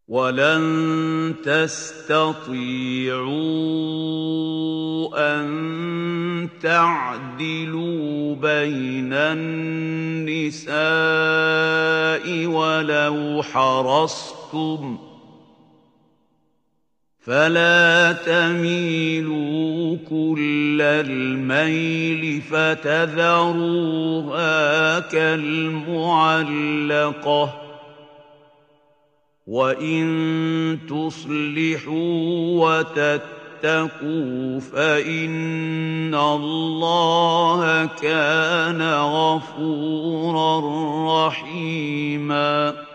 وَلَن تَسْتَطِيعُوا أَن تَعْدِلُوا بَيْنَ النِّسَاءِ وَلَوْ حَرَصْتُمْ ۖ فَلَا تَمِيلُوا كُلَّ الْمَيْلِ فَتَذَرُوهَا كَالْمُعَلَّقَةِ ۚ وَإِن تُصْلِحُوا وَتَتَّقُوا فَإِنَّ اللَّهَ كَانَ غَفُورًا رَّحِيمًا